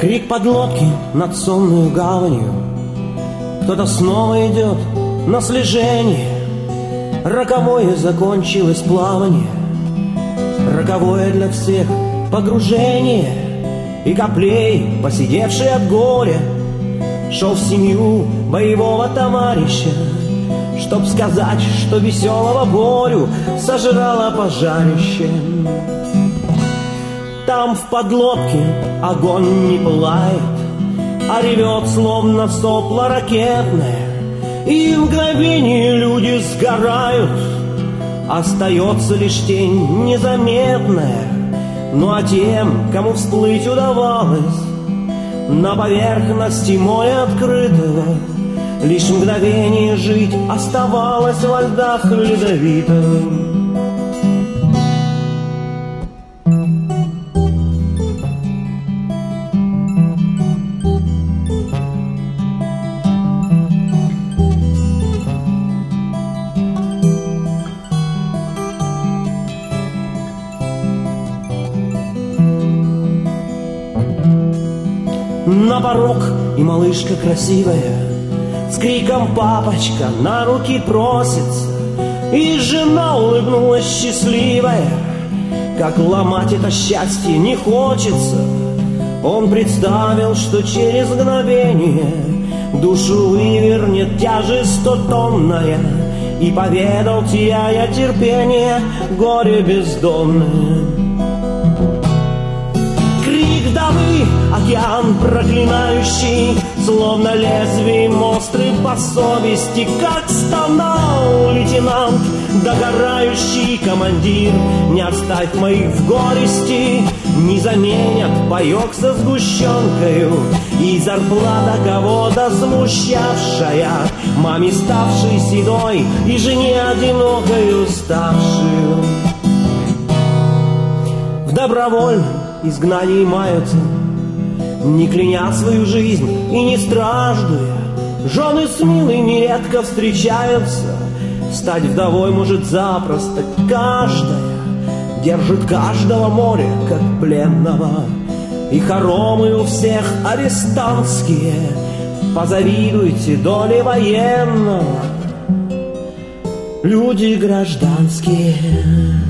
Крик подлодки над сонную гаванью. Кто-то снова идет на слежение. Роковое закончилось плавание, роковое для всех погружение. И Коплей, посидевший от горя, шел в семью боевого товарища, чтоб сказать, что веселого Борю сожрало пожарище. Там в подлодке огонь не пылает, а ревет, словно сопло ракетное. И в мгновение люди сгорают, остается лишь тень незаметная. Ну а тем, кому всплыть удавалось на поверхности моря открытого, лишь мгновение жить оставалось во льдах ледовитых. На порог и малышка красивая с криком «папочка» на руки просится. И жена улыбнулась счастливая, как ломать это счастье не хочется. Он представил, что через мгновение душу вывернет тяжесть стотонная, и поведал, теряя терпение, горе бездонное. Крик вдовы, океан проклинающий, словно лезвием острый по совести, как стонал лейтенант, догорающий командир. Не оставь моих в горести, не заменят паёк со сгущенкою и зарплата кого-то смущавшая, маме ставшей седой и жене одинокою ставшую. В добровольном изгнании маются, не кляня свою жизнь и не страждуя. Жены с милыми редко встречаются, стать вдовой может запросто каждая. Держит каждого море, как пленного, и хоромы у всех арестантские. Позавидуйте доле военного, люди гражданские.